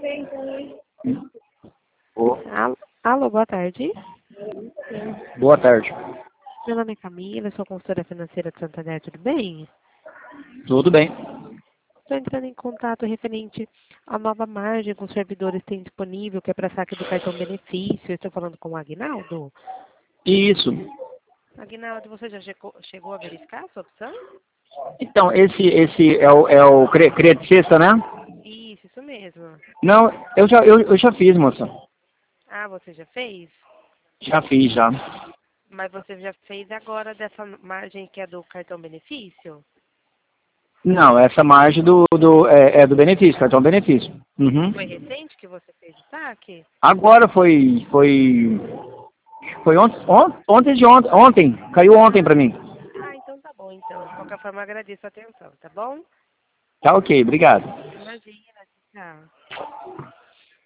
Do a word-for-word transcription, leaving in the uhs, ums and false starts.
Oh, Alô, alô, boa tarde. boa tarde. Meu nome é Camila, eu sou consultora financeira de Santander, tudo bem? Tudo bem? Estou entrando em contato referente à nova margem que os servidores têm disponível, que é para saque do cartão benefício. Estou falando com o Aguinaldo. Isso. Aguinaldo, você já chegou, chegou a verificar essa opção? Então, esse, esse é o, é o cre- Credit Sexta, né? Isso, isso mesmo. Não, eu já, eu, eu já fiz, moça. Ah, você já fez? Já fiz, já. Mas você já fez agora dessa margem que é do cartão benefício? Não, essa margem do, do, é, é do benefício, cartão benefício. Uhum. Foi recente que você fez o saque? Agora foi, foi, foi ontem, ontem de ontem, ontem, caiu ontem pra mim. Ah, então tá bom, então. De qualquer forma, eu agradeço a atenção, tá bom? Tá ok, obrigado. Imagina, tchau.